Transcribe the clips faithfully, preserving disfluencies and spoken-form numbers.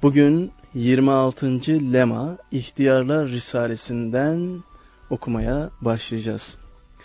Bugün yirmi altıncı lema İhtiyarlar Risalesinden okumaya başlayacağız.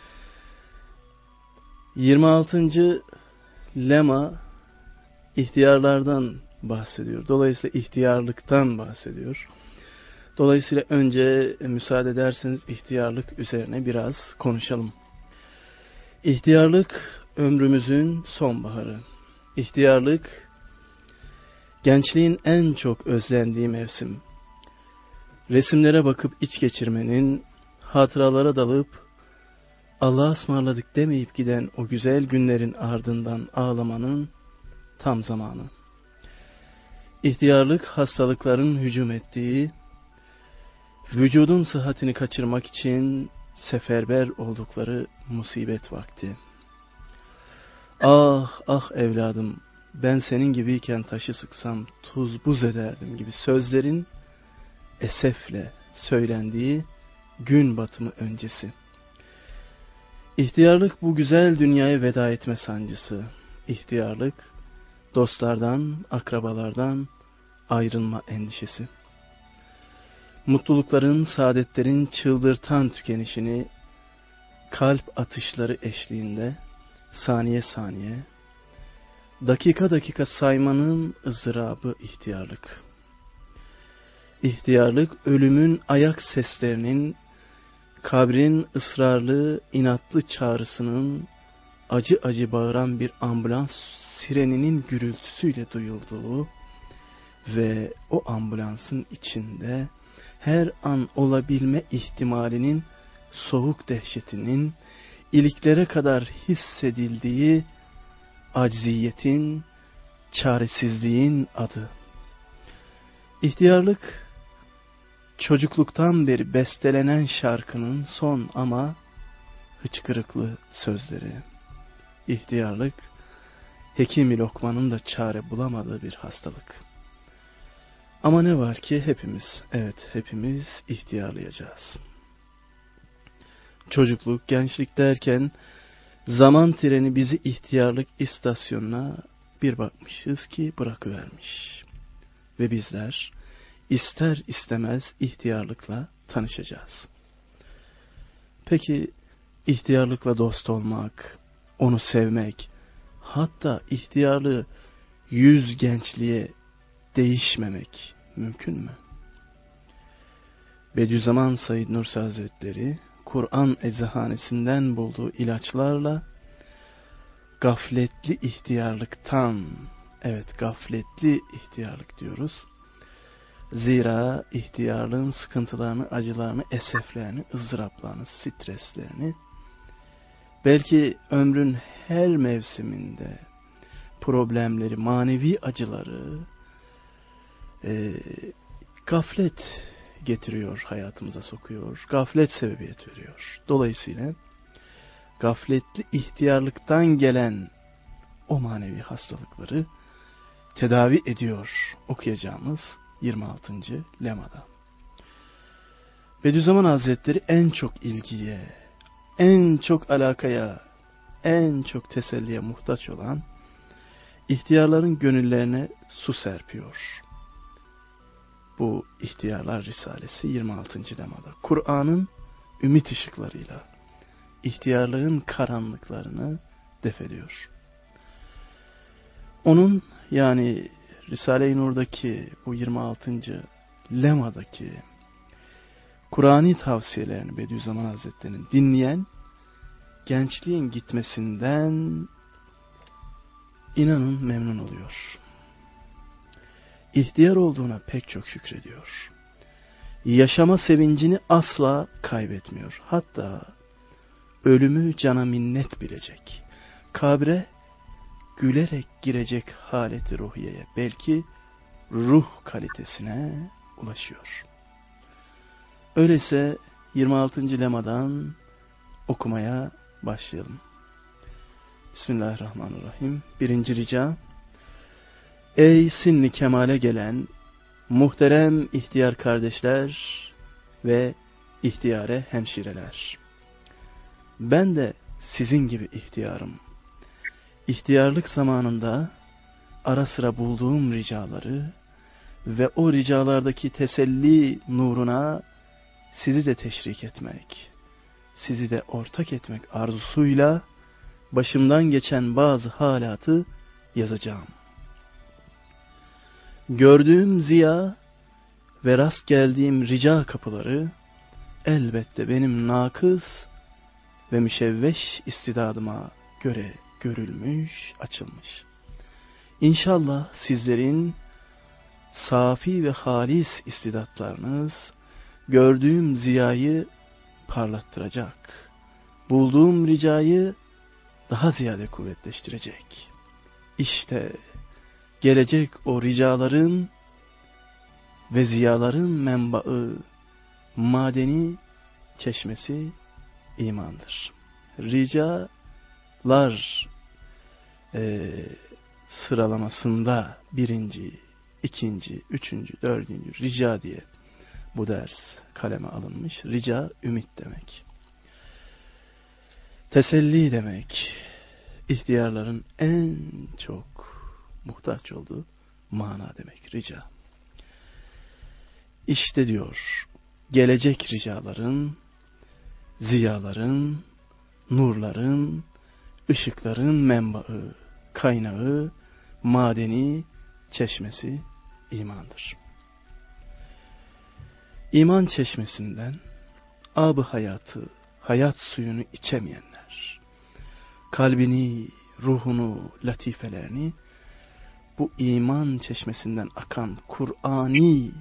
yirmi altıncı lema ihtiyarlardan bahsediyor. Dolayısıyla ihtiyarlıktan bahsediyor. Dolayısıyla önce müsaade ederseniz ihtiyarlık üzerine biraz konuşalım. İhtiyarlık ömrümüzün sonbaharı. İhtiyarlık gençliğin en çok özlendiği mevsim. Resimlere bakıp iç geçirmenin, hatıralara dalıp Allah'a ısmarladık demeyip giden o güzel günlerin ardından ağlamanın tam zamanı. İhtiyarlık hastalıkların hücum ettiği, vücudun sıhhatini kaçırmak için seferber oldukları musibet vakti. Ah ah evladım, ben senin gibiyken taşı sıksam tuz buz ederdim gibi sözlerin esefle söylendiği gün batımı öncesi. İhtiyarlık bu güzel dünyaya veda etme sancısı. İhtiyarlık dostlardan, akrabalardan ayrılma endişesi. Mutlulukların, saadetlerin çıldırtan tükenişini kalp atışları eşliğinde saniye saniye, dakika dakika saymanın ızdırabı ihtiyarlık. İhtiyarlık ölümün ayak seslerinin, kabrin ısrarlı, inatlı çağrısının, acı acı bağıran bir ambulans sireninin gürültüsüyle duyulduğu ve o ambulansın içinde her an olabilme ihtimalinin soğuk dehşetinin iliklere kadar hissedildiği acziyetin, çaresizliğin adı. İhtiyarlık, çocukluktan beri bestelenen şarkının son ama hıçkırıklı sözleri. İhtiyarlık, Hekim-i Lokman'ın da çare bulamadığı bir hastalık. Ama ne var ki hepimiz, evet hepimiz ihtiyarlayacağız. Çocukluk, gençlik derken zaman treni bizi ihtiyarlık istasyonuna bir bakmışız ki bırakıvermiş. Ve bizler ister istemez ihtiyarlıkla tanışacağız. Peki ihtiyarlıkla dost olmak, onu sevmek, hatta ihtiyarlığı yüz gençliğe değişmemek mümkün mü? Bediüzzaman Said Nursi Hazretleri Kur'an eczahanesinden bulduğu ilaçlarla gafletli ihtiyarlıktan, evet gafletli ihtiyarlık diyoruz. Zira ihtiyarlığın sıkıntılarını, acılarını, eseflerini, ızdıraplarını, streslerini, belki ömrün her mevsiminde problemleri, manevi acıları, e, gaflet getiriyor, hayatımıza sokuyor, gaflet sebebiyet veriyor. Dolayısıyla gafletli ihtiyarlıktan gelen o manevi hastalıkları tedavi ediyor okuyacağımız yirmi altıncı lemada. Bediüzzaman Hazretleri en çok ilgiye, en çok alakaya, en çok teselliye muhtaç olan ihtiyarların gönüllerine su serpiyor. Bu İhtiyarlar Risalesi yirmi altıncı lemada. Kur'an'ın ümit ışıklarıyla ihtiyarlığın karanlıklarını def ediyor. Onun yani Risale-i Nur'daki bu yirmi altıncı lemadaki Kur'ani tavsiyelerini Bediüzzaman Hazretleri'nin dinleyen, gençliğin gitmesinden inanın memnun oluyor. İhtiyar olduğuna pek çok şükrediyor. Yaşama sevincini asla kaybetmiyor. Hatta ölümü cana minnet bilecek. Kabre gülerek girecek haleti ruhiyeye, belki ruh kalitesine ulaşıyor. Öyleyse yirmi altıncı lemadan okumaya başlayalım. Bismillahirrahmanirrahim. Birinci rica: Ey sinni kemale gelen muhterem ihtiyar kardeşler ve ihtiyare hemşireler. Ben de sizin gibi ihtiyarım. İhtiyarlık zamanında ara sıra bulduğum ricaları ve o ricalardaki teselli nuruna sizi de teşrik etmek, sizi de ortak etmek arzusuyla başımdan geçen bazı halatı yazacağım. Gördüğüm ziya ve rast geldiğim rica kapıları elbette benim nakız ve müşevveş istidadıma göre görülmüş, açılmış. İnşallah sizlerin safi ve halis istidatlarınız gördüğüm ziyayı parlattıracak, bulduğum ricayı daha ziyade kuvvetleştirecek. İşte gelecek o ricaların ve ziyaların menbaı, madeni çeşmesi imandır. Ricalar e, sıralamasında birinci, ikinci, üçüncü, dördüncü rica diye bu ders kaleme alınmış. Rica ümit demek. Teselli demek. İhtiyarların en çok muhtaç olduğu mana demek rica. İşte diyor, gelecek ricaların, ziyaların, nurların, ışıkların menbaı, kaynağı, madeni, çeşmesi imandır. İman çeşmesinden ab-ı hayatı, hayat suyunu içemeyenler, kalbini, ruhunu, latifelerini bu iman çeşmesinden akan Kur'ani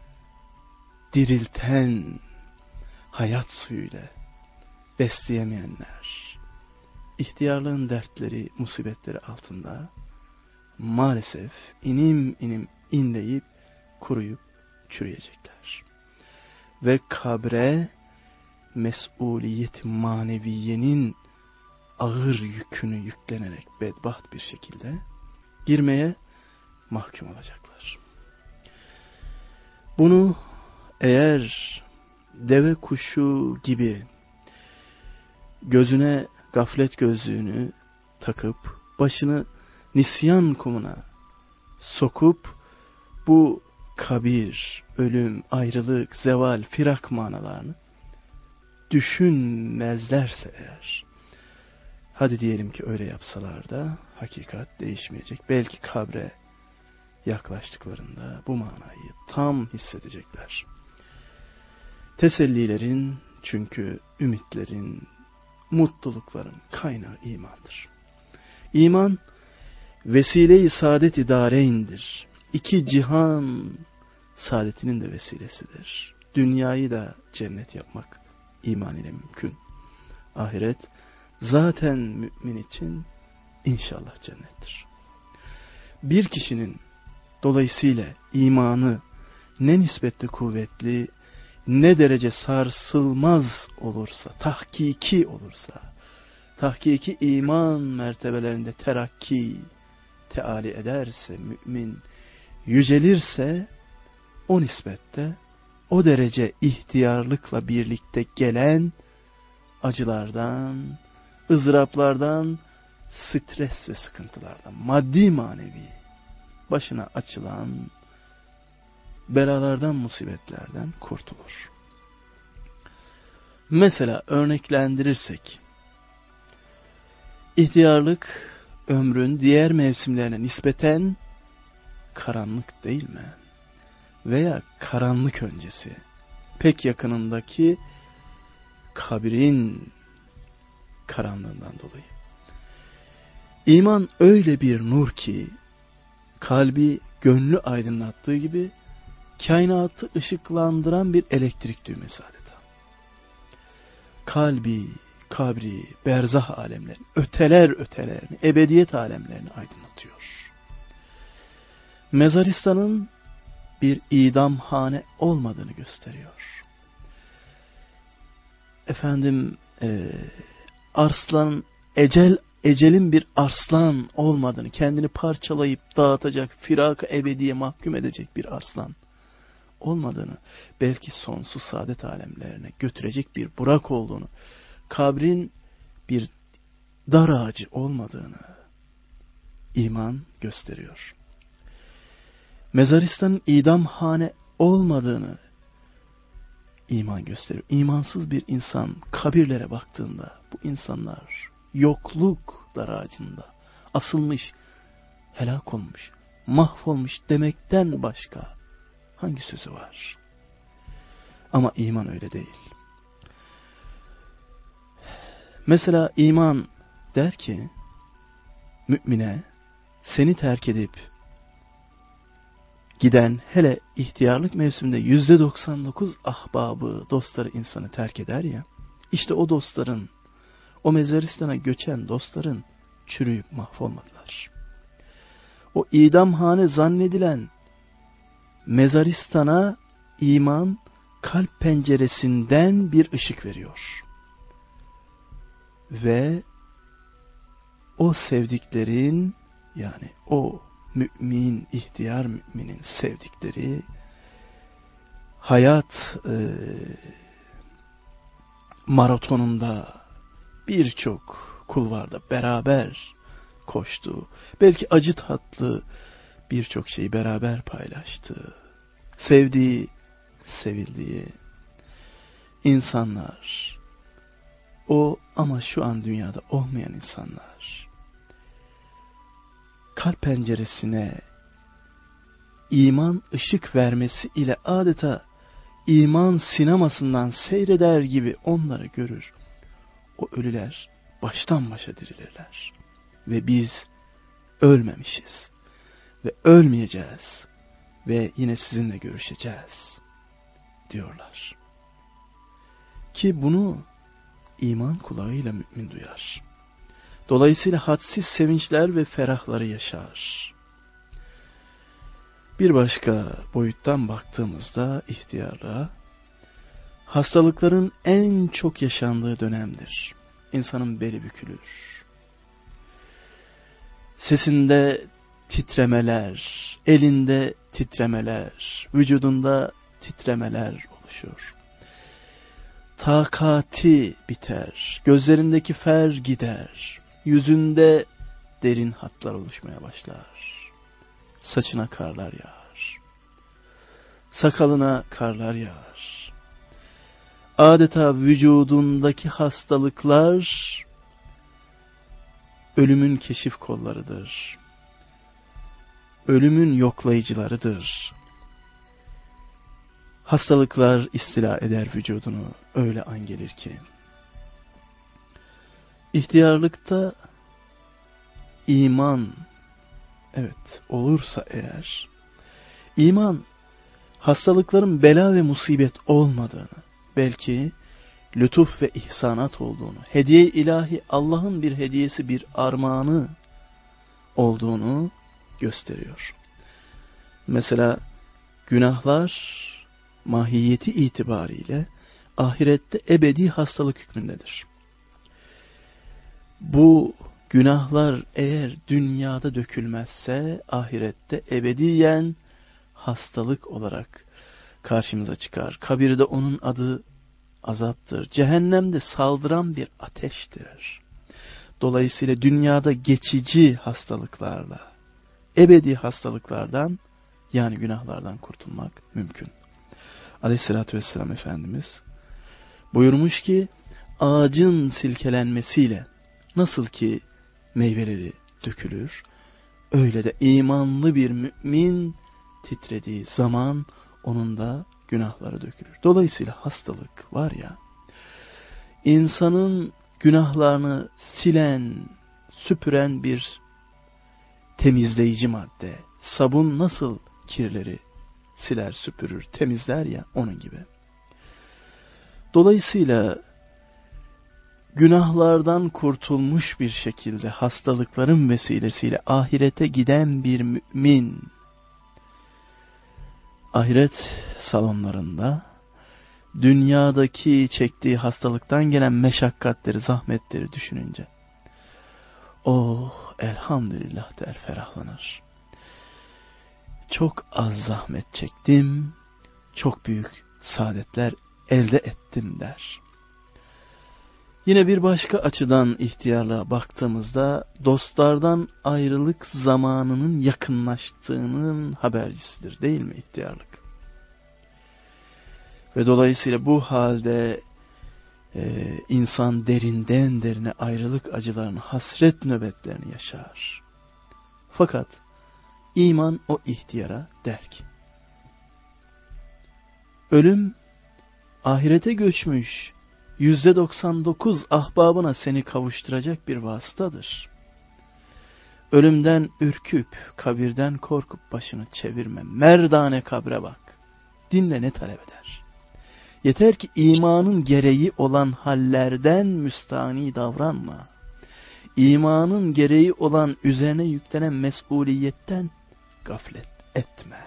dirilten hayat suyuyla besleyemeyenler, ihtiyarlığın dertleri, musibetleri altında maalesef inim inim inleyip kuruyup çürüyecekler. Ve kabre mesuliyet maneviyenin ağır yükünü yüklenerek bedbaht bir şekilde girmeye mahkum olacaklar. Bunu eğer deve kuşu gibi gözüne gaflet gözlüğünü takıp başını nisyan kumuna sokup bu kabir, ölüm, ayrılık, zeval, firak manalarını düşünmezlerse eğer, hadi diyelim ki öyle yapsalar da hakikat değişmeyecek. Belki kabre yaklaştıklarında bu manayı tam hissedecekler. Tesellilerin, çünkü ümitlerin, mutlulukların kaynağı imandır. İman, vesile-i saadet-i dâreyn'dir. İki cihan saadetinin de vesilesidir. Dünyayı da cennet yapmak iman ile mümkün. Ahiret zaten mümin için inşallah cennettir. Bir kişinin dolayısıyla imanı ne nispetle kuvvetli, ne derece sarsılmaz olursa, tahkiki olursa, tahkiki iman mertebelerinde terakki, teali ederse, mümin yücelirse, o nispette, o derece ihtiyarlıkla birlikte gelen acılardan, ızdıraplardan, stres ve sıkıntılardan, maddi manevi, başına açılan belalardan, musibetlerden kurtulur. Mesela örneklendirirsek, ihtiyarlık ömrün diğer mevsimlerine nispeten karanlık değil mi? Veya karanlık öncesi, pek yakınındaki kabrin karanlığından dolayı. İman öyle bir nur ki, kalbi, gönlü aydınlattığı gibi, kainatı ışıklandıran bir elektrik düğmesi adeta. Kalbi, kabri, berzah alemlerini, öteler ötelerini, ebediyet alemlerini aydınlatıyor. Mezaristanın bir idamhane olmadığını gösteriyor. Efendim, e, arslan, ecel, ecelin bir arslan olmadığını, kendini parçalayıp dağıtacak, firak-ı ebediye mahkum edecek bir arslan olmadığını, belki sonsuz saadet alemlerine götürecek bir burak olduğunu, kabrin bir dar ağacı olmadığını iman gösteriyor. Mezaristanın idamhane olmadığını iman gösteriyor. İmansız bir insan kabirlere baktığında bu insanlar yokluk daracında asılmış, helak olmuş, mahvolmuş demekten başka hangi sözü var? Ama iman öyle değil. Mesela iman der ki mümine seni terk edip giden, hele ihtiyarlık mevsiminde yüzde doksan dokuz ahbabı, dostları insanı terk eder ya, işte o dostların, o mezaristana göçen dostların çürüyüp mahvolmadılar. O idamhane zannedilen mezaristana iman kalp penceresinden bir ışık veriyor. Ve o sevdiklerin, yani o mümin, ihtiyar müminin sevdikleri, hayat e, maratonunda birçok kulvarda beraber koştu. Belki acı tatlı birçok şeyi beraber paylaştı. Sevdiği, sevildiği insanlar, o ama şu an dünyada olmayan insanlar, kalp penceresine iman ışık vermesi ile adeta iman sinemasından seyreder gibi onları görür. O ölüler baştan başa dirilirler. Ve biz ölmemişiz. Ve ölmeyeceğiz. Ve yine sizinle görüşeceğiz diyorlar. Ki bunu iman kulağıyla mümin duyar. Dolayısıyla hadsiz sevinçler ve ferahları yaşar. Bir başka boyuttan baktığımızda ihtiyarlığa, hastalıkların en çok yaşandığı dönemdir. İnsanın beli bükülür. Sesinde titremeler, elinde titremeler, vücudunda titremeler oluşur. Takati biter, gözlerindeki fer gider, yüzünde derin hatlar oluşmaya başlar. Saçına karlar yağar, sakalına karlar yağar. Adeta vücudundaki hastalıklar ölümün keşif kollarıdır. Ölümün yoklayıcılarıdır. Hastalıklar istila eder vücudunu, öyle an gelir ki. İhtiyarlıkta iman, evet olursa eğer, iman hastalıkların bela ve musibet olmadığını, belki lütuf ve ihsanat olduğunu, hediye ilahi Allah'ın bir hediyesi, bir armağanı olduğunu gösteriyor. Mesela günahlar mahiyeti itibariyle ahirette ebedi hastalık hükmündedir. Bu günahlar eğer dünyada dökülmezse ahirette ebediyen hastalık olarak karşımıza çıkar. Kabirde onun adı azaptır. Cehennemde saldıran bir ateştir. Dolayısıyla dünyada geçici hastalıklarla, ebedi hastalıklardan, yani günahlardan kurtulmak mümkün. Aleyhissalatü vesselam Efendimiz buyurmuş ki, ağacın silkelenmesiyle nasıl ki meyveleri dökülür, öyle de imanlı bir mümin titrediği zaman onun da günahları dökülür. Dolayısıyla hastalık var ya, insanın günahlarını silen, süpüren bir temizleyici madde. Sabun nasıl kirleri siler, süpürür, temizler ya, onun gibi. Dolayısıyla günahlardan kurtulmuş bir şekilde hastalıkların vesilesiyle ahirete giden bir mümin, ahiret salonlarında dünyadaki çektiği hastalıktan gelen meşakkatleri, zahmetleri düşününce, oh elhamdülillah der, ferahlanır. Çok az zahmet çektim, çok büyük saadetler elde ettim der. Yine bir başka açıdan ihtiyarlığa baktığımızda dostlardan ayrılık zamanının yakınlaştığının habercisidir değil mi ihtiyarlık? Ve dolayısıyla bu halde e, insan derinden derine ayrılık acılarını, hasret nöbetlerini yaşar. Fakat iman o ihtiyara der ki, ölüm ahirete göçmüş yüzde doksan dokuz ahbabına seni kavuşturacak bir vasıtadır. Ölümden ürküp, kabirden korkup başını çevirme. Merdane kabre bak. Dinle ne talep eder. Yeter ki imanın gereği olan hallerden müstani davranma. İmanın gereği olan üzerine yüklenen mesuliyetten gaflet etme.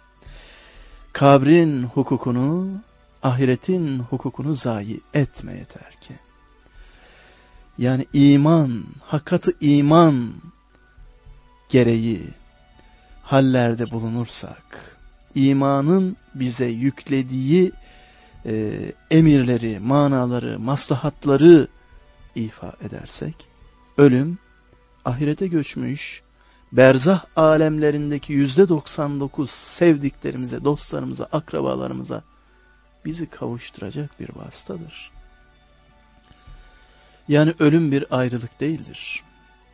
Kabrin hukukunu, ahiretin hukukunu zayi etme yeter ki. Yani iman, hakikati iman gereği hallerde bulunursak, imanın bize yüklediği e, emirleri, manaları, maslahatları ifa edersek, ölüm ahirete göçmüş, berzah alemlerindeki yüzde doksan dokuz sevdiklerimize, dostlarımıza, akrabalarımıza bizi kavuşturacak bir vasıtadır. Yani ölüm bir ayrılık değildir.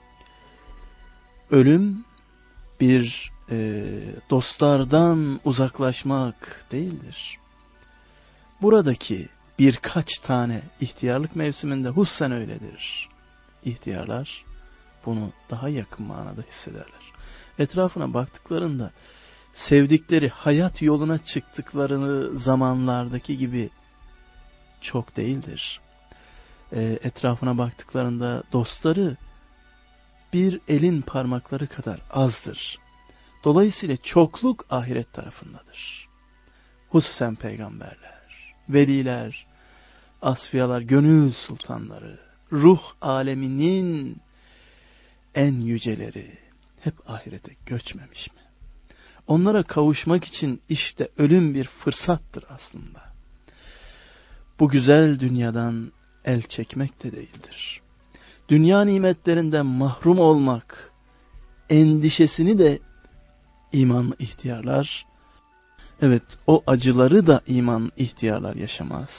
Ölüm bir e, dostlardan uzaklaşmak değildir. Buradaki birkaç tane ihtiyarlık mevsiminde hususen öyledir. İhtiyarlar bunu daha yakın manada hissederler. Etrafına baktıklarında sevdikleri hayat yoluna çıktıklarını zamanlardaki gibi çok değildir. E, etrafına baktıklarında dostları bir elin parmakları kadar azdır. Dolayısıyla çokluk ahiret tarafındadır. Hususen peygamberler, veliler, asfiyalar, gönül sultanları, ruh aleminin en yüceleri hep ahirete göçmemiş mi? Onlara kavuşmak için işte ölüm bir fırsattır aslında. Bu güzel dünyadan el çekmek de değildir. Dünya nimetlerinden mahrum olmak endişesini de imanlı ihtiyarlar, evet o acıları da imanlı ihtiyarlar yaşamaz.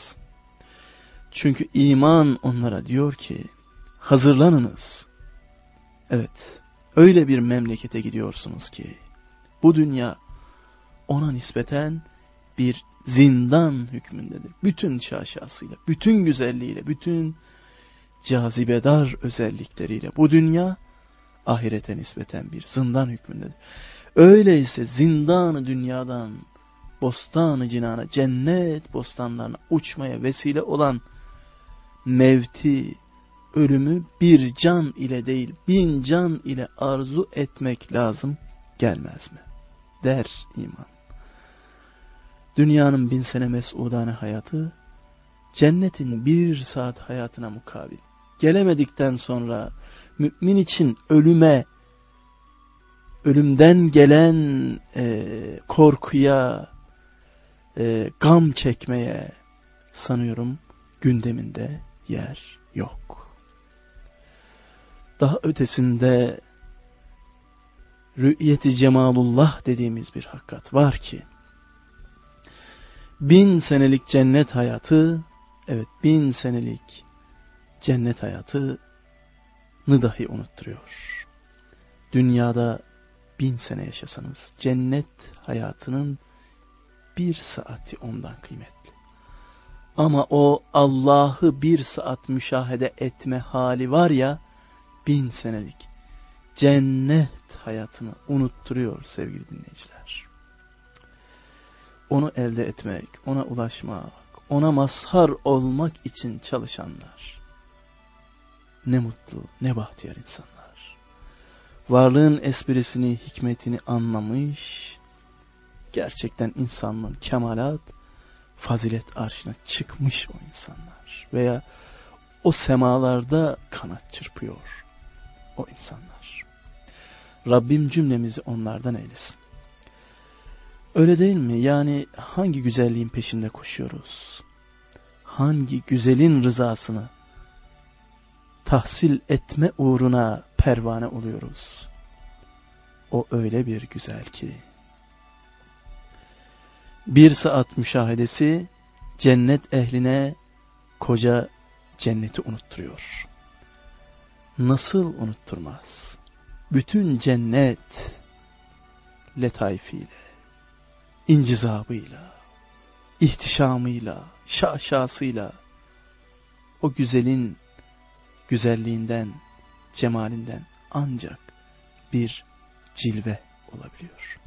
Çünkü iman onlara diyor ki, hazırlanınız. Evet, öyle bir memlekete gidiyorsunuz ki, bu dünya ona nispeten bir zindan hükmündedir. Bütün şaşasıyla, bütün güzelliğiyle, bütün cazibedar özellikleriyle bu dünya ahirete nispeten bir zindan hükmündedir. Öyleyse zindan-ı dünyadan bostan-ı cinana, cennet bostanlarına uçmaya vesile olan mevti, ölümü bir can ile değil bin can ile arzu etmek lazım gelmez mi? Der iman. Dünyanın bin sene mesudane hayatı, cennetin bir saat hayatına mukabil. Gelemedikten sonra mümin için ölüme, ölümden gelen e, korkuya, e, gam çekmeye sanıyorum gündeminde yer yok. Daha ötesinde rü'yeti cemalullah dediğimiz bir hakikat var ki, bin senelik cennet hayatı, evet bin senelik cennet hayatını dahi unutturuyor. Dünyada bin sene yaşasanız cennet hayatının bir saati ondan kıymetli. Ama o Allah'ı bir saat müşahede etme hali var ya, bin senelik cennet hayatını unutturuyor sevgili dinleyiciler. Onu elde etmek, ona ulaşmak, ona mazhar olmak için çalışanlar, ne mutlu, ne bahtiyar insanlar. Varlığın esprisini, hikmetini anlamış, gerçekten insanlığın kemalat, fazilet arşına çıkmış o insanlar. Veya o semalarda kanat çırpıyor o insanlar. Rabbim cümlemizi onlardan eylesin. Öyle değil mi? Yani hangi güzelliğin peşinde koşuyoruz? Hangi güzelin rızasını tahsil etme uğruna pervane oluyoruz. O öyle bir güzel ki. Bir saat müşahedesi cennet ehline koca cenneti unutturuyor. Nasıl unutturmaz? Bütün cennet letaifiyle, incizabıyla, ihtişamıyla, şaşasıyla o güzelin güzelliğinden, cemalinden ancak bir cilve olabiliyor.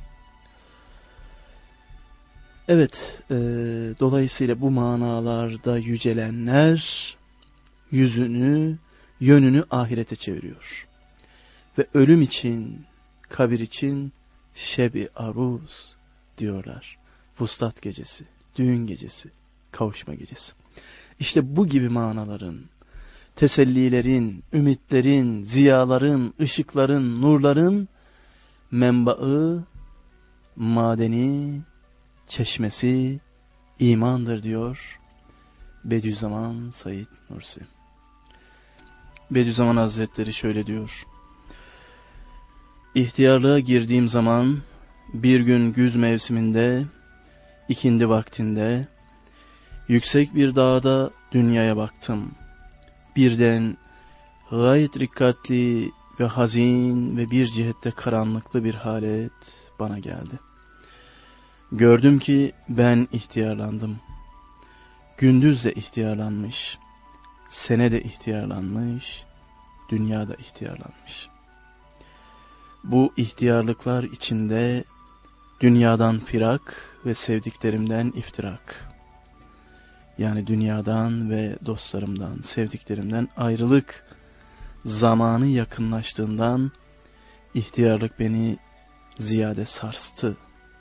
Evet, e, dolayısıyla bu manalarda yücelenler yüzünü, yönünü ahirete çeviriyor. Ve ölüm için, kabir için şebi aruz diyorlar. Vuslat gecesi, düğün gecesi, kavuşma gecesi. İşte bu gibi manaların, tesellilerin, ümitlerin, ziyaların, ışıkların, nurların menbaı, madeni, çeşmesi imandır diyor Bediüzzaman Said Nursi. Bediüzzaman Hazretleri şöyle diyor. İhtiyarlığa girdiğim zaman bir gün güz mevsiminde, ikindi vaktinde, yüksek bir dağda dünyaya baktım. Birden gayet dikkatli ve hazin ve bir cihette karanlıklı bir halet bana geldi. Gördüm ki ben ihtiyarlandım. Gündüz de ihtiyarlanmış, sene de ihtiyarlanmış, dünya da ihtiyarlanmış. Bu ihtiyarlıklar içinde dünyadan firak ve sevdiklerimden iftirak. Yani dünyadan ve dostlarımdan, sevdiklerimden ayrılık zamanı yakınlaştığından ihtiyarlık beni ziyade sarstı.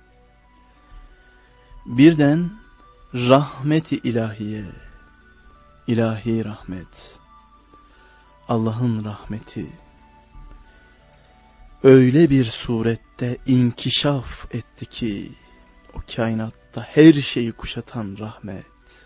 Birden rahmeti ilahiye, ilahi rahmet, Allah'ın rahmeti öyle bir surette inkişaf etti ki o kainatta her şeyi kuşatan rahmet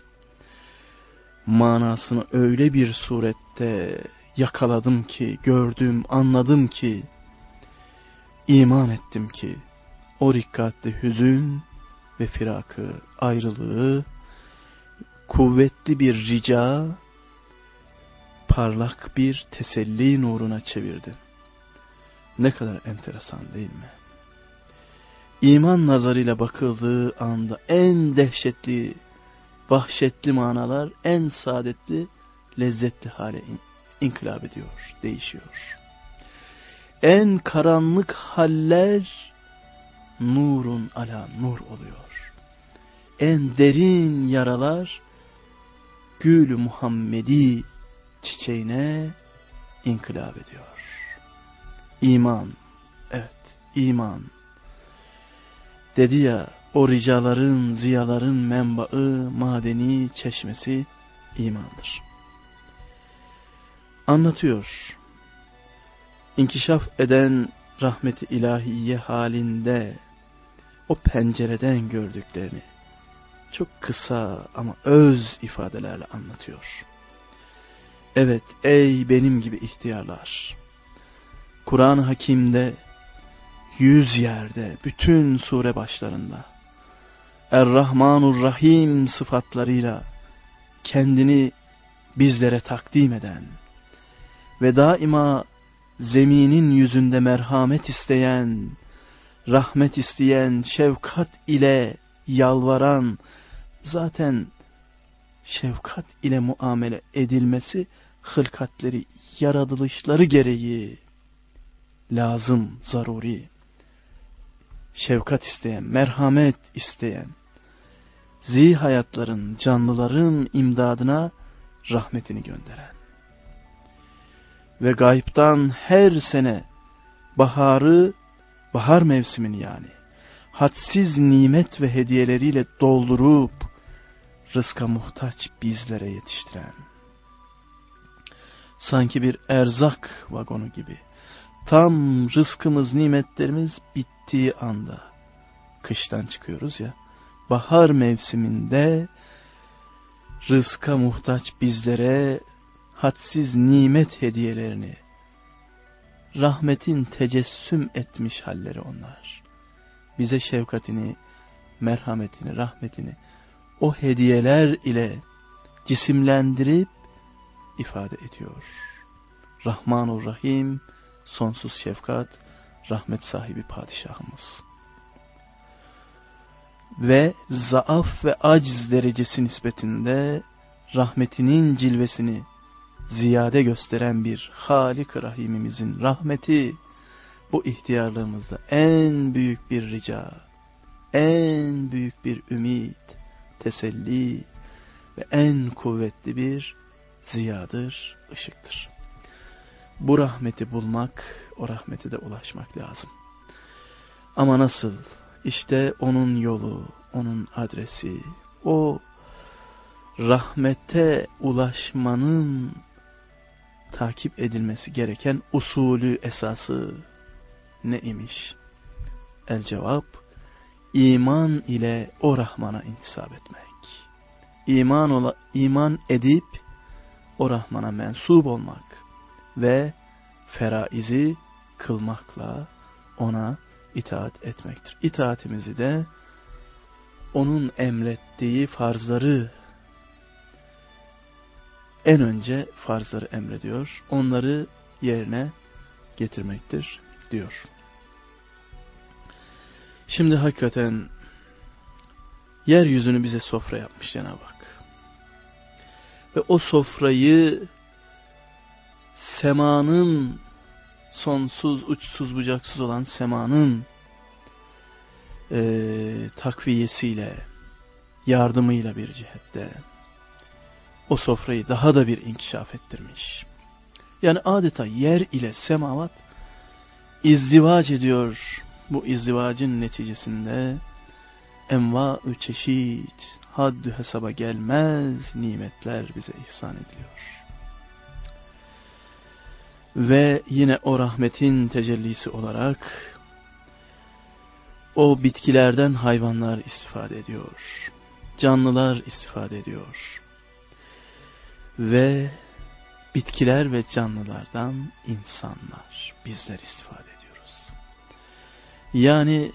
manasını öyle bir surette yakaladım ki, gördüm, anladım ki, iman ettim ki o rikkatli hüzün ve firakı, ayrılığı kuvvetli bir rica, parlak bir teselli nuruna çevirdi. Ne kadar enteresan değil mi? İman nazarıyla bakıldığı anda en dehşetli, vahşetli manalar en saadetli, lezzetli hale in inkılap ediyor, değişiyor. En karanlık haller nurun ala nur oluyor. En derin yaralar Gül-ü Muhammedi çiçeğine inkılap ediyor. İman, evet iman. Dedi ya, o ricaların, ziyaların menbaı, madeni, çeşmesi imandır. Anlatıyor. İnkişaf eden rahmeti ilahiye halinde o pencereden gördüklerini çok kısa ama öz ifadelerle anlatıyor. Evet ey benim gibi ihtiyarlar. Kur'an-ı Hakîm'de yüz yerde, bütün sure başlarında Er-Rahmanur-Rahim sıfatlarıyla kendini bizlere takdim eden ve daima zeminin yüzünde merhamet isteyen, rahmet isteyen, şefkat ile yalvaran, zaten şefkat ile muamele edilmesi hılkatleri, yaratılışları gereği lazım, zaruri. Şefkat isteyen, merhamet isteyen, zihayatların, canlıların imdadına rahmetini gönderen ve gayiptan her sene baharı, bahar mevsimini yani, hadsiz nimet ve hediyeleriyle doldurup rızka muhtaç bizlere yetiştiren, sanki bir erzak vagonu gibi, tam rızkımız, nimetlerimiz bittiği anda, kıştan çıkıyoruz ya, bahar mevsiminde rızka muhtaç bizlere hadsiz nimet hediyelerini, rahmetin tecessüm etmiş halleri onlar. Bize şefkatini, merhametini, rahmetini o hediyeler ile cisimlendirip ifade ediyor. Rahmanur Rahim, sonsuz şefkat, rahmet sahibi padişahımız. Ve zaaf ve aciz derecesi nispetinde rahmetinin cilvesini ziyade gösteren bir Halik-i Rahimimizin rahmeti, bu ihtiyarlığımızda en büyük bir rica, en büyük bir ümit, teselli ve en kuvvetli bir ziyadır, ışıktır. Bu rahmeti bulmak, o rahmete de ulaşmak lazım. Ama nasıl? İşte onun yolu, onun adresi, o rahmete ulaşmanın takip edilmesi gereken usulü, esası ne imiş? El cevap, iman ile o Rahman'a intisap etmek. İman, ola, iman edip o Rahman'a mensup olmak ve feraizi kılmakla ona itaat etmektir. İtaatimizi de onun emrettiği farzları, en önce farzları emrediyor, onları yerine getirmektir diyor. Şimdi hakikaten yeryüzünü bize sofra yapmış Cenab-ı Hak. Ve o sofrayı semanın, sonsuz, uçsuz, bucaksız olan semanın e, takviyesiyle, yardımıyla bir cihette o sofrayı daha da bir inkişaf ettirmiş. Yani adeta yer ile semavat izdivac ediyor. Bu izdivacın neticesinde enva-ı çeşit, haddü hesaba gelmez nimetler bize ihsan ediliyor. Ve yine o rahmetin tecellisi olarak o bitkilerden hayvanlar istifade ediyor. Canlılar istifade ediyor. Ve bitkiler ve canlılardan insanlar, bizler istifade ediyoruz. Yani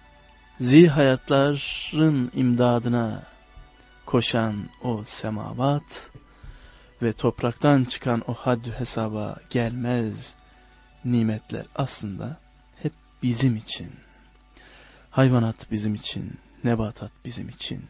zihayatların imdadına koşan o semavat ve topraktan çıkan o haddü hesaba gelmez nimetler aslında hep bizim için. Hayvanat bizim için, nebatat bizim için.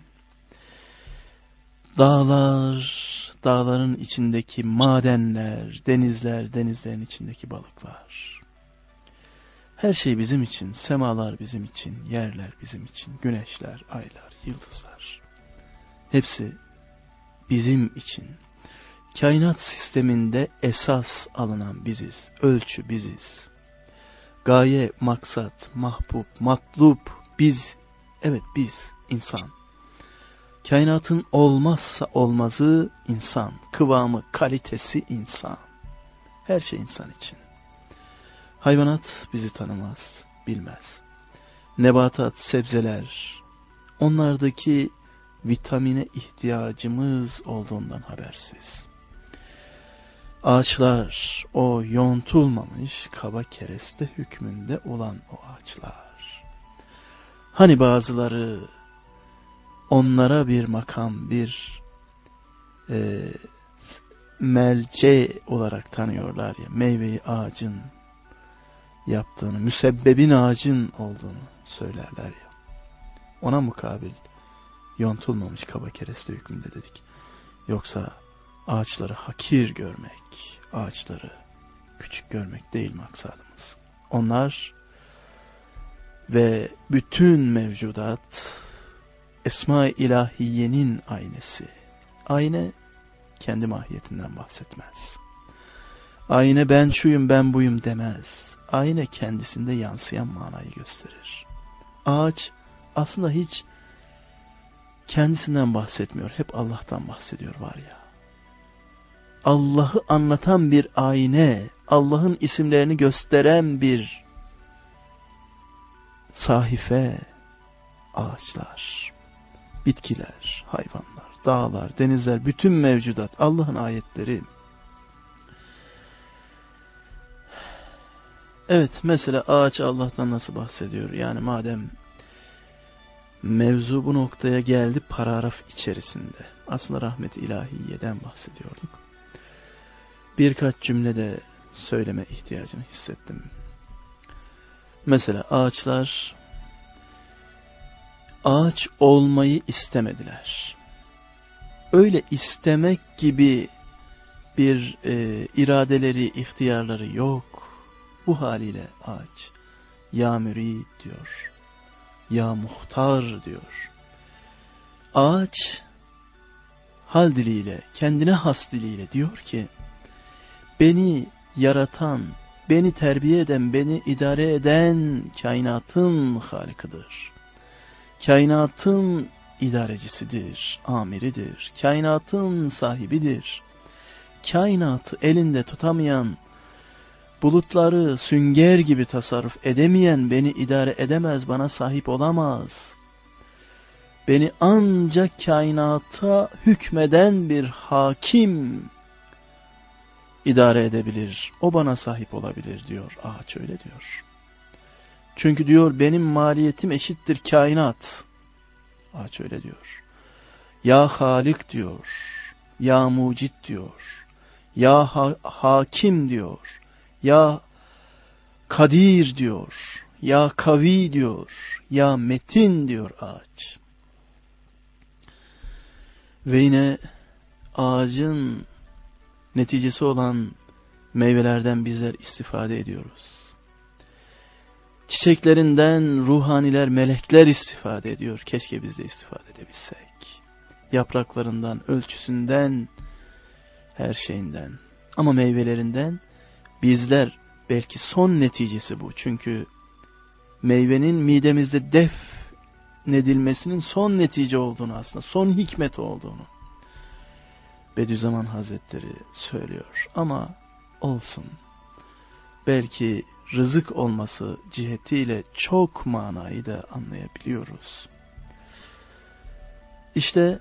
Dağlar, dağların içindeki madenler, denizler, denizlerin içindeki balıklar. Her şey bizim için, semalar bizim için, yerler bizim için, güneşler, aylar, yıldızlar. Hepsi bizim için. Kainat sisteminde esas alınan biziz, ölçü biziz. Gaye, maksat, mahbub, matlub biz, evet biz, insan. Kainatın olmazsa olmazı insan, kıvamı, kalitesi insan. Her şey insan için. Hayvanat bizi tanımaz, bilmez. Nebatat, sebzeler, onlardaki vitamine ihtiyacımız olduğundan habersiz. Ağaçlar, o yontulmamış kaba kereste hükmünde olan o ağaçlar. Hani bazıları onlara bir makam, bir e, melce olarak tanıyorlar ya, meyveyi ağacın yaptığını, müsebbebin ağacın olduğunu söylerler ya. Ona mukabil yontulmamış kaba kereste hükmünde dedik. Yoksa ağaçları hakir görmek, ağaçları küçük görmek değil maksadımız. Onlar ve bütün mevcudat Esma-i İlahiye'nin aynesi. Ayna kendi mahiyetinden bahsetmez. Ayna ben şuyum ben buyum demez. Ayna kendisinde yansıyan manayı gösterir. Ağaç aslında hiç kendisinden bahsetmiyor. Hep Allah'tan bahsediyor var ya. Allah'ı anlatan bir ayna, Allah'ın isimlerini gösteren bir sahife, ağaçlar, bitkiler, hayvanlar, dağlar, denizler, bütün mevcudat Allah'ın ayetleri. Evet, mesela ağaç Allah'tan nasıl bahsediyor? Yani madem mevzu bu noktaya geldi paragraf içerisinde. Aslında rahmet-i ilahiyeden bahsediyorduk. Birkaç cümlede söyleme ihtiyacını hissettim. Mesela ağaçlar ağaç olmayı istemediler. Öyle istemek gibi bir e, iradeleri, ihtiyarları yok. Bu haliyle ağaç ya mürid diyor, ya muhtar diyor. Ağaç hal diliyle, kendine has diliyle diyor ki, beni yaratan, beni terbiye eden, beni idare eden kainatın halikıdır. Kainatın idarecisidir, amiridir, kainatın sahibidir. Kainatı elinde tutamayan, bulutları sünger gibi tasarruf edemeyen beni idare edemez, bana sahip olamaz. Beni ancak kainata hükmeden bir hakim idare edebilir. O bana sahip olabilir diyor. Ağaç öyle diyor. Çünkü diyor benim maliyetim eşittir kainat. Ağaç öyle diyor. Ya Halik diyor. Ya Mucit diyor. Ya ha Hakim diyor. Ya Kadir diyor. Ya Kavi diyor. Ya Metin diyor ağaç. Ve yine ağacın neticesi olan meyvelerden bizler istifade ediyoruz. Çiçeklerinden ruhaniler, melekler istifade ediyor. Keşke biz de istifade edebilsek. Yapraklarından, ölçüsünden, her şeyinden. Ama meyvelerinden bizler, belki son neticesi bu. Çünkü meyvenin midemizde defnedilmesinin son netice olduğunu, aslında son hikmet olduğunu Bediüzzaman Hazretleri söylüyor. Ama olsun. Belki rızık olması cihetiyle çok manayı da anlayabiliyoruz. İşte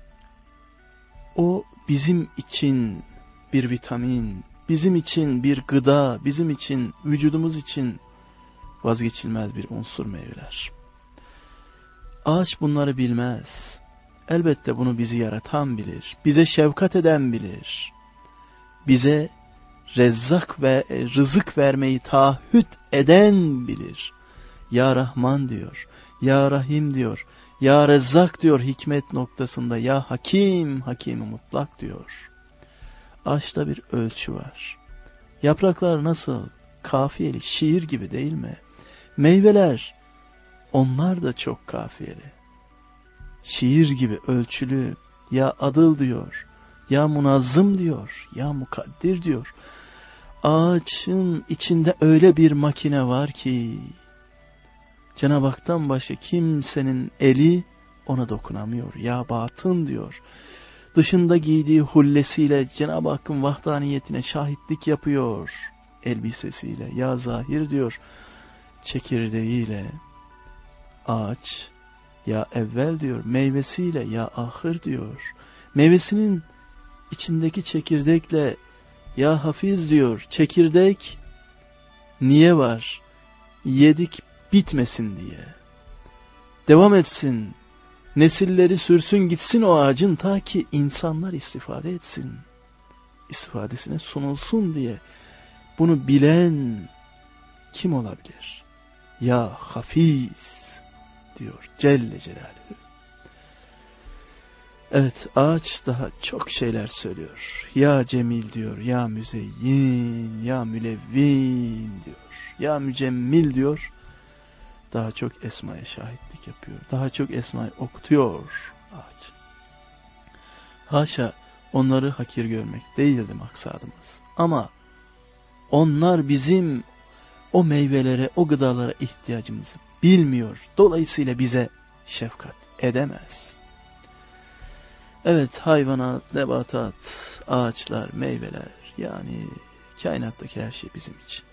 o bizim için bir vitamin, bizim için bir gıda, bizim için, vücudumuz için vazgeçilmez bir unsur meyveler. Ağaç bunları bilmez. Elbette bunu bizi yaratan bilir, bize şefkat eden bilir, bize rezzak ve rızık vermeyi taahhüt eden bilir. Ya Rahman diyor, Ya Rahim diyor, Ya Rezzak diyor hikmet noktasında, Ya Hakim, Hakim-i Mutlak diyor. Ağaçta bir ölçü var. Yapraklar nasıl? Kafiyeli, şiir gibi değil mi? Meyveler, onlar da çok kafiyeli. Şiir gibi ölçülü. Ya Adıl diyor, Ya Munazzım diyor, Ya Mukaddir diyor. Ağaçın içinde öyle bir makine var ki Cenab-ı Hak'tan başka kimsenin eli ona dokunamıyor. Ya Batın diyor. Dışında giydiği hullesiyle Cenab-ı Hakk'ın vahdaniyetine şahitlik yapıyor. Elbisesiyle. Ya Zahir diyor. Çekirdeğiyle. Ağaç. Ya evvel diyor. Meyvesiyle. Ya ahır diyor. Meyvesinin içindeki çekirdekle Ya Hafiz diyor. Çekirdek niye var? Yedik bitmesin diye. Devam etsin. Nesilleri sürsün gitsin o ağacın ta ki insanlar istifade etsin. İstifadesine sunulsun diye. Bunu bilen kim olabilir? Ya Hafiz diyor Celle Celaluhu. Evet, ağaç daha çok şeyler söylüyor. Ya Cemil diyor, Ya Müzeyyin, Ya Mülevvin diyor, Ya Mücemmil diyor. Daha çok esmaya şahitlik yapıyor. Daha çok esmayı okutuyor ağaç. Haşa onları hakir görmek değildi maksadımız. Ama onlar bizim o meyvelere, o gıdalara ihtiyacımızı bilmiyor. Dolayısıyla bize şefkat edemez. Evet, hayvanat, nebatat, ağaçlar, meyveler, yani kainattaki her şey bizim için.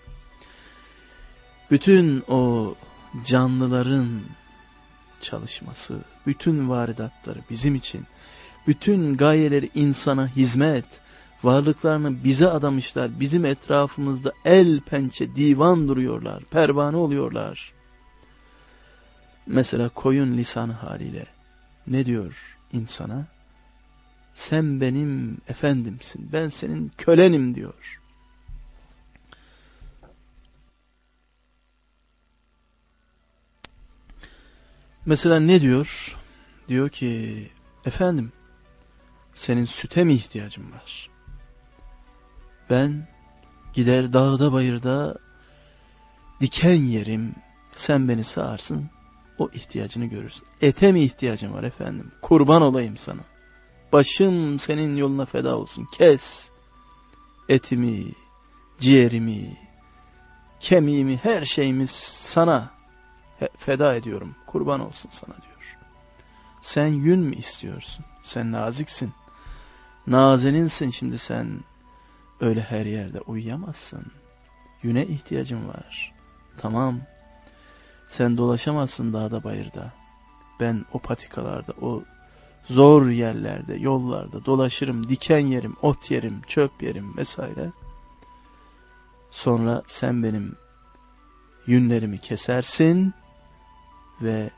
Bütün o canlıların çalışması, bütün varidatları bizim için, bütün gayeleri insana hizmet, Varlıklarını bize adamışlar. Bizim etrafımızda el pençe divan duruyorlar. Pervane oluyorlar. Mesela koyun lisanı haliyle ne diyor insana? Sen benim efendimsin. Ben senin kölenim diyor. Mesela ne diyor? Diyor ki efendim senin süte mi ihtiyacın var? Ben gider dağda bayırda diken yerim. Sen beni sağarsın. O ihtiyacını görürsün. Ete mi ihtiyacın var efendim? Kurban olayım sana. Başım senin yoluna feda olsun. Kes. Etimi, ciğerimi, kemiğimi, her şeyimi sana feda ediyorum. Kurban olsun sana diyor. Sen yün mü istiyorsun? Sen naziksin. Nazeninsin şimdi sen. Öyle her yerde uyuyamazsın. Yüne ihtiyacın var. Tamam. Sen dolaşamazsın dağda bayırda. Ben o patikalarda, o zor yerlerde, yollarda dolaşırım, diken yerim, ot yerim, çöp yerim vesaire. Sonra sen benim yünlerimi kesersin ve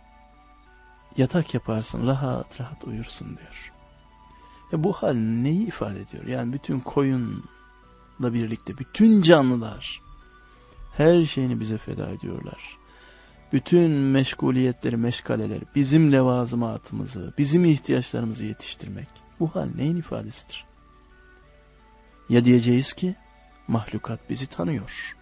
yatak yaparsın, rahat rahat uyursun diyor. E bu hal neyi ifade ediyor? Yani bütün koyunla birlikte bütün canlılar her şeyini bize feda ediyorlar. Bütün meşguliyetleri, meşgaleleri, bizim levazımatımızı, bizim ihtiyaçlarımızı yetiştirmek. Bu hal neyin ifadesidir? Ya diyeceğiz ki mahlukat bizi tanıyor.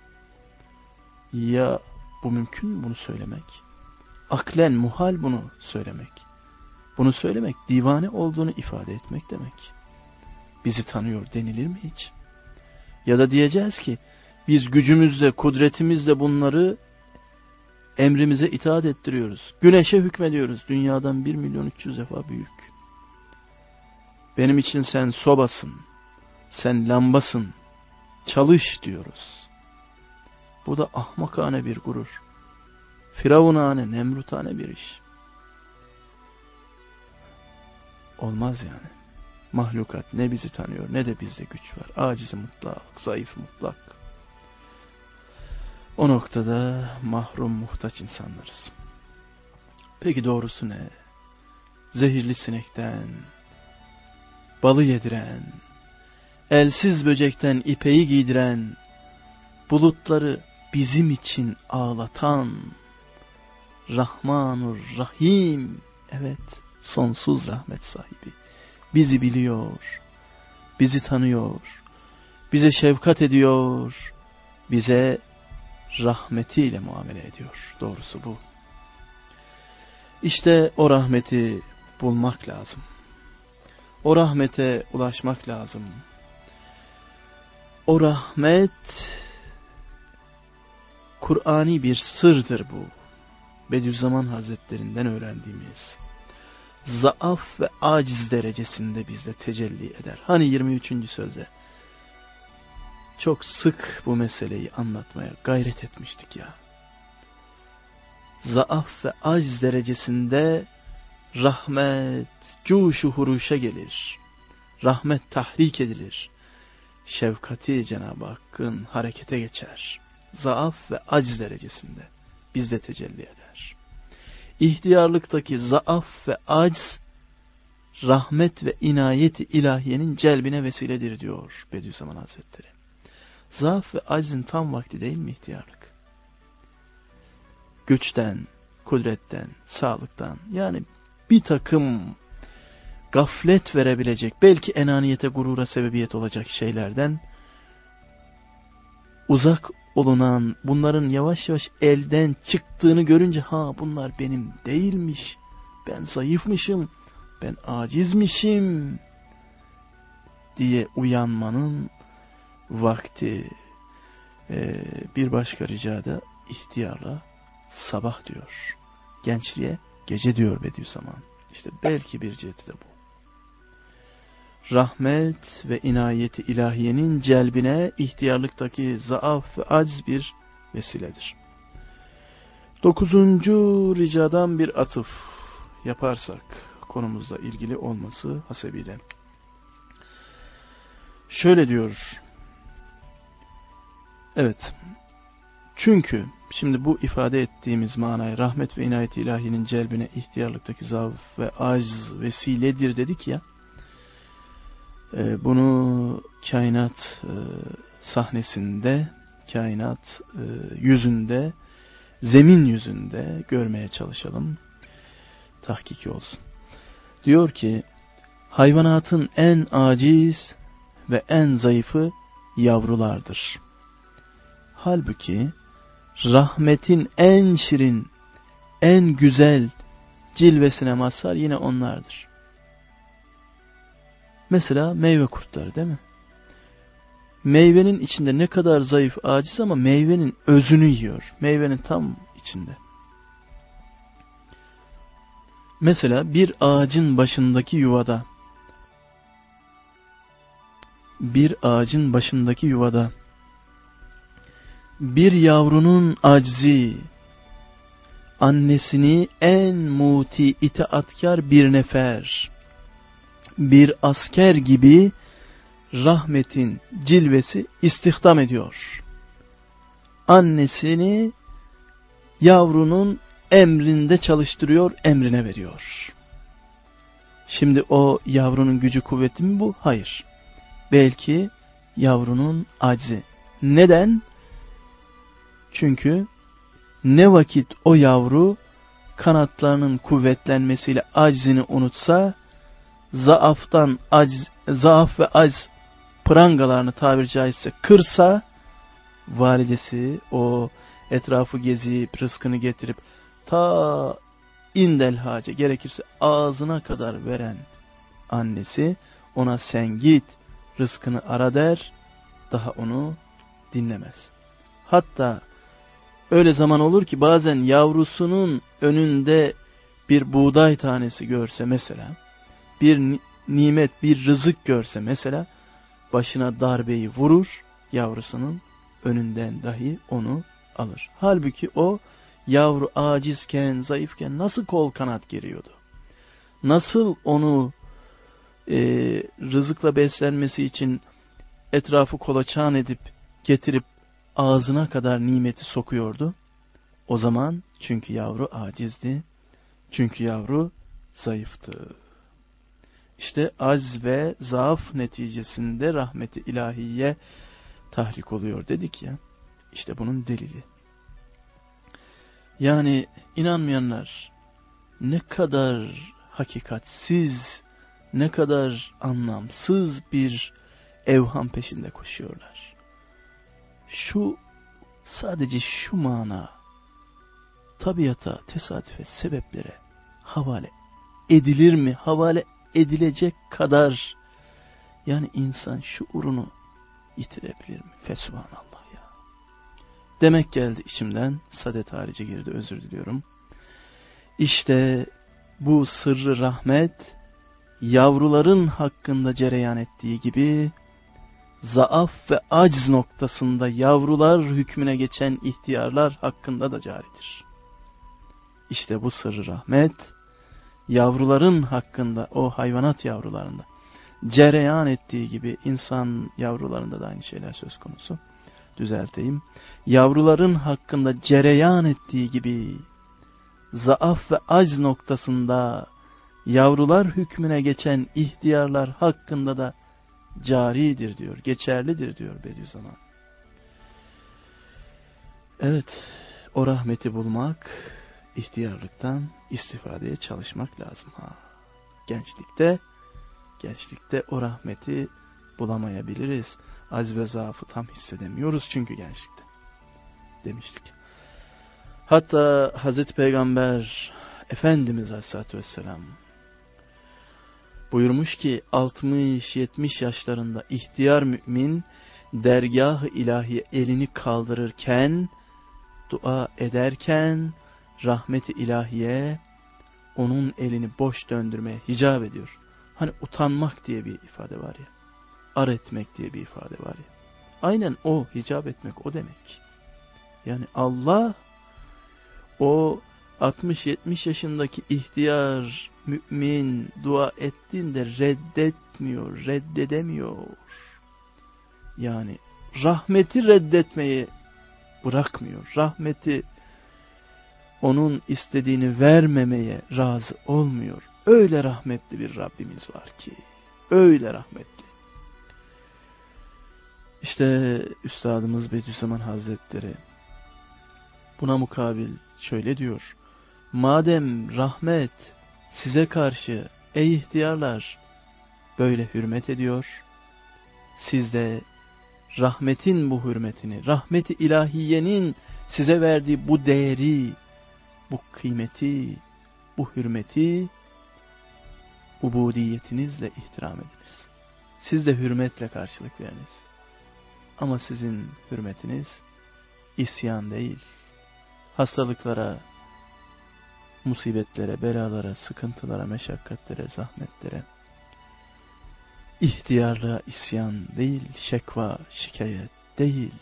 Ya bu mümkün mü bunu söylemek? Aklen muhal bunu söylemek. Bunu söylemek divane olduğunu ifade etmek demek. Bizi tanıyor denilir mi hiç? Ya da diyeceğiz ki biz gücümüzle, kudretimizle bunları emrimize itaat ettiriyoruz. Güneşe hükmediyoruz. Dünyadan bir milyon üç yüz defa büyük. Benim için sen sobasın. Sen lambasın. Çalış diyoruz. Bu da ahmakane bir gurur. Firavunane, nemrutane bir iş. Olmaz yani. Mahlukat ne bizi tanıyor ne de bizde güç var. Aciz mutlak, zayıf mutlak. O noktada mahrum, muhtaç insanlarız. Peki doğrusu ne? Zehirli sinekten, balı yediren, elsiz böcekten ipeyi giydiren, bulutları bizim için ağlatan, Rahmanur Rahim, evet, sonsuz rahmet sahibi. Bizi biliyor, bizi tanıyor, bize şefkat ediyor, bize rahmetiyle muamele ediyor. Doğrusu bu. İşte o rahmeti bulmak lazım. O rahmete ulaşmak lazım. O rahmet Kur'ani bir sırdır bu. Bediüzzaman Hazretlerinden öğrendiğimiz. Zaaf ve aciz derecesinde bizde tecelli eder. Hani yirmi üçüncü sözde çok sık bu meseleyi anlatmaya gayret etmiştik ya. Zaaf ve aciz derecesinde rahmet cuşu huruşa gelir. Rahmet tahrik edilir. Şefkati Cenab-ı Hakk'ın harekete geçer. Zaaf ve aciz derecesinde bizde tecelli eder. İhtiyarlıktaki zaaf ve aciz rahmet ve inayeti ilahiyenin celbine vesiledir diyor Bediüzzaman Hazretleri. Zaaf ve acizin tam vakti değil mi ihtiyarlık? Güçten, kudretten, sağlıktan, yani bir takım gaflet verebilecek, belki enaniyete, gurura sebebiyet olacak şeylerden uzak olunan, bunların yavaş yavaş elden çıktığını görünce, ha bunlar benim değilmiş, ben zayıfmışım, ben acizmişim diye uyanmanın vakti. Ee, bir başka ricada ihtiyarla sabah diyor. Gençliğe gece diyor Bediüzzaman. İşte belki bir ciheti de bu. Rahmet ve inayeti ilahiyenin celbine ihtiyarlıktaki zaaf ve aciz bir vesiledir. Dokuzuncu ricadan bir atıf yaparsak konumuzla ilgili olması hasebiyle. Şöyle diyor. Evet. Çünkü şimdi bu ifade ettiğimiz manaya rahmet ve inayet ilahinin celbine ihtiyarlıktaki zaaf ve acz vesiledir dedik ya. E, bunu kainat e, sahnesinde, kainat e, yüzünde, zemin yüzünde görmeye çalışalım. Tahkiki olsun. Diyor ki, hayvanatın en aciz ve en zayıfı yavrulardır. Halbuki rahmetin en şirin, en güzel cilvesine mazhar yine onlardır. Mesela meyve kurtları değil mi? Meyvenin içinde ne kadar zayıf, aciz ama meyvenin özünü yiyor. Meyvenin tam içinde. Mesela bir ağacın başındaki yuvada, bir ağacın başındaki yuvada, bir yavrunun aczi, annesini en muti, itaatkar bir nefer, bir asker gibi rahmetin cilvesi istihdam ediyor. Annesini yavrunun emrinde çalıştırıyor, emrine veriyor. Şimdi o yavrunun gücü kuvveti mi bu? Hayır. Belki yavrunun aczi. Neden? Çünkü ne vakit o yavru kanatlarının kuvvetlenmesiyle aczini unutsa, zaaftan acz, zaaf ve acz prangalarını tabiri caizse kırsa, validesi o etrafı gezip rızkını getirip ta indel hace gerekirse ağzına kadar veren annesi ona sen git rızkını ara der, daha onu dinlemez. Hatta öyle zaman olur ki bazen yavrusunun önünde bir buğday tanesi görse mesela, bir nimet, bir rızık görse mesela, başına darbeyi vurur, yavrusunun önünden dahi onu alır. Halbuki o yavru acizken, zayıfken nasıl kol kanat geriyordu? Nasıl onu e, rızıkla beslenmesi için etrafı kolaçan edip getirip ağzına kadar nimeti sokuyordu? O zaman çünkü yavru acizdi, çünkü yavru zayıftı. İşte acz ve zaaf neticesinde rahmeti ilahiye tahrik oluyor dedik ya. İşte bunun delili. Yani inanmayanlar ne kadar hakikatsiz, ne kadar anlamsız bir evham peşinde koşuyorlar. Şu, sadece şu mana, tabiata, tesadüfe, sebeplere havale edilir mi? Havale edilecek kadar, yani insan şuurunu yitirebilir mi? Fesubhanallah ya. Demek geldi içimden, sadet harici girdi, özür diliyorum. İşte bu sırrı rahmet, yavruların hakkında cereyan ettiği gibi, zaaf ve acz noktasında yavrular hükmüne geçen ihtiyarlar hakkında da caridir. İşte bu sırrı rahmet, yavruların hakkında, o hayvanat yavrularında cereyan ettiği gibi insan yavrularında da aynı şeyler söz konusu. Düzelteyim. Yavruların hakkında cereyan ettiği gibi zaaf ve acz noktasında yavrular hükmüne geçen ihtiyarlar hakkında da caridir diyor, geçerlidir diyor Bediüzzaman. Evet, o rahmeti bulmak, ihtiyarlıktan istifadeye çalışmak lazım. Ha. Gençlikte, gençlikte o rahmeti bulamayabiliriz. Acz ve zaafı tam hissedemiyoruz çünkü gençlikte. Demiştik. Hatta Hazreti Peygamber Efendimiz Aleyhisselatü Vesselam buyurmuş ki altmış yetmiş yaşlarında ihtiyar mümin dergâh-ı ilahiye elini kaldırırken, dua ederken rahmet-i ilahiye onun elini boş döndürmeye hicap ediyor. Hani utanmak diye bir ifade var ya, ar etmek diye bir ifade var ya. Aynen o, hicap etmek o demek. Yani Allah o altmış yetmiş yaşındaki ihtiyar mümin dua ettiğinde reddetmiyor, reddedemiyor. Yani rahmeti reddetmeyi bırakmıyor. Rahmeti, onun istediğini vermemeye razı olmuyor. Öyle rahmetli bir Rabbimiz var ki. Öyle rahmetli. İşte Üstadımız Bediüzzaman Hazretleri buna mukabil şöyle diyor. Madem rahmet size karşı ey ihtiyarlar böyle hürmet ediyor, siz de rahmetin bu hürmetini, rahmeti ilahiyenin size verdiği bu değeri, bu kıymeti, bu hürmeti ubudiyetinizle ihtiram ediniz. Siz de hürmetle karşılık veriniz. Ama sizin hürmetiniz isyan değil, hastalıklara, musibetlere, belalara, sıkıntılara, meşakkatlere, zahmetlere, ihtiyarlığa isyan değil, şekva, şikayet değil,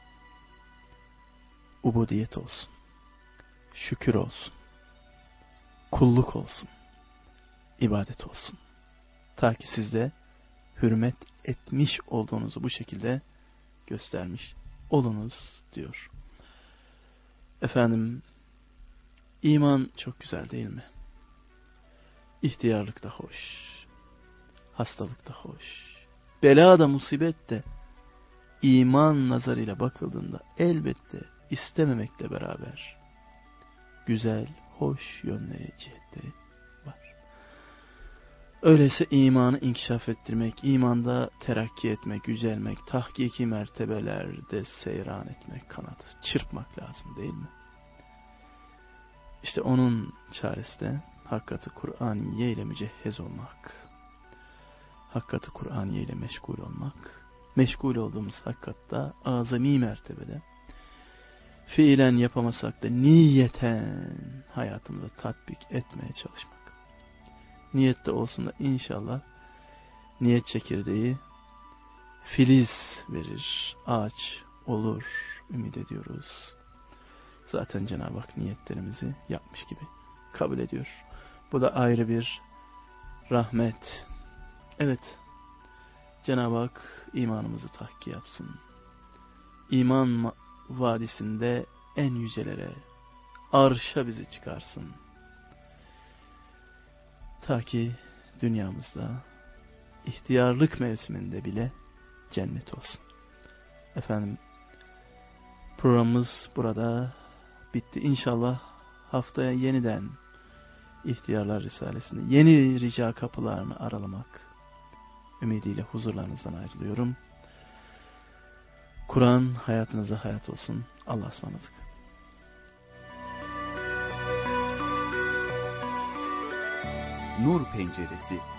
ubudiyet olsun, şükür olsun, kulluk olsun, ibadet olsun. Ta ki siz de hürmet etmiş olduğunuzu bu şekilde göstermiş olunuz diyor. Efendim, iman çok güzel değil mi? İhtiyarlık da hoş, hastalık da hoş, bela da musibet de iman nazarıyla bakıldığında elbette istememekle beraber güzel, hoş yönleri, cihetleri var. Öyleyse imanı inkişaf ettirmek, imanda terakki etmek, yücelmek, tahkiki mertebelerde seyran etmek, kanadı çırpmak lazım değil mi? İşte onun çaresi de hakikati Kur'aniye ile mücehhez olmak. Hakikati Kur'aniye ile meşgul olmak. Meşgul olduğumuz hakikatta azami mertebede. Fiilen yapamasak da niyeten hayatımıza tatbik etmeye çalışmak. Niyette olsun da inşallah niyet çekirdeği filiz verir, ağaç olur, ümit ediyoruz. Zaten Cenab-ı Hak niyetlerimizi yapmış gibi kabul ediyor. Bu da ayrı bir rahmet. Evet, Cenab-ı Hak imanımızı tahkik yapsın. İman vadisinde en yücelere, arşa bizi çıkarsın. Ta ki dünyamızda, ihtiyarlık mevsiminde bile cennet olsun. Efendim, programımız burada bitti. İnşallah haftaya yeniden İhtiyarlar Risalesi'nde yeni rica kapılarını aralamak ümidiyle huzurlarınızdan ayrılıyorum. Kur'an hayatınıza hayat olsun. Allah'a ısmarladık. Nur Penceresi